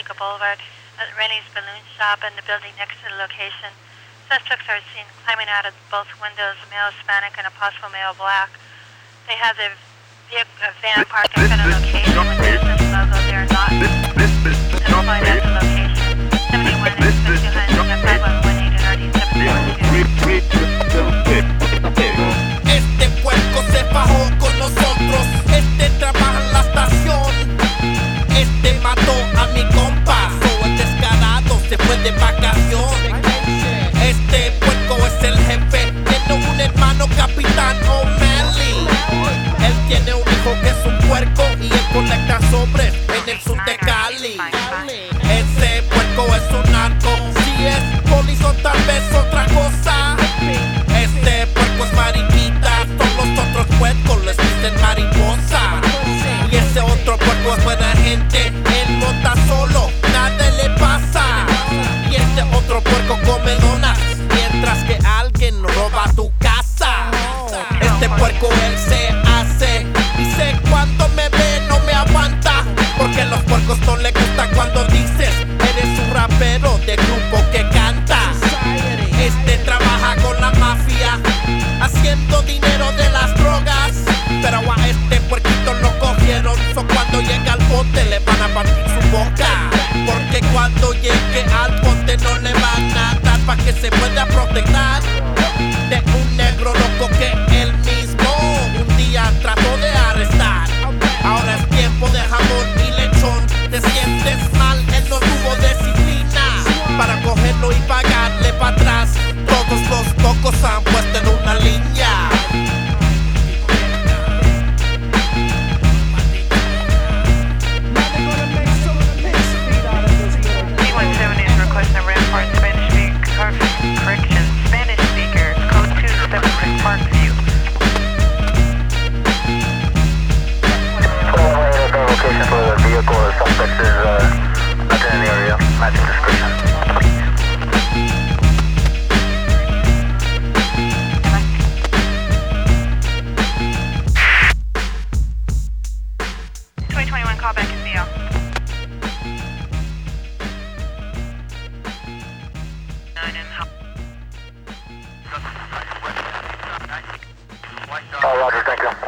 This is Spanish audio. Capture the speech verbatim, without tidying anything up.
Jamaica Boulevard at Rennie's Balloon Shop and the building next to the location. Suspects are seen climbing out of both windows, male Hispanic and a possible male black. They have their vehicle, van parked in front of the location with the business logo. They are not employed at the location. seventy-one and fifty-two hundred five one one eight and R D seven four two. Este puerco se fajó con nosotros. Este trabaja en la estación. Este mató a mi compa. So el descarado se fue de vacación. Este puerco es el jefe. Tiene un hermano, Capitán O'Malley. Él tiene un hijo que es un puerco y él colecta sobres en el sur de Cali. Ese puerco es un narco. Si es polizo, tal vez otra cosa. Este puerco es mariquita. Todos los otros puercos les dicen mariposa. Y ese otro puerco es buena gente. Él monta solo, nada le pasa. Y este otro puerco come donas mientras que alguien roba tu casa. Este puerco él se hace. Dice cuando me ve no me aguanta. Porque a los puercos no le gusta cuando dices eres un rapero de grupo que canta. Este trabaja con la mafia haciendo dinero de las drogas. Pero a este puerquito lo cogieron. So cuando llega al bote le van a partir su boca. Porque cuando llegue al bote no le van a dar pa' que se pueda proteger de un negro loco que él mismo un día trató de arrestar. Ahora es tiempo de jamón y lechón. Te sientes mal, él no tuvo disciplina para cogerlo y pagarle para atrás. Todos los locos han puesto en una línea. Correction, Spanish speaker, code two, step six, Parkview. Location for the vehicle, the suspect is uh, not in the area, matching description. twenty twenty-one callback is V O. Oh, Roger, thank you.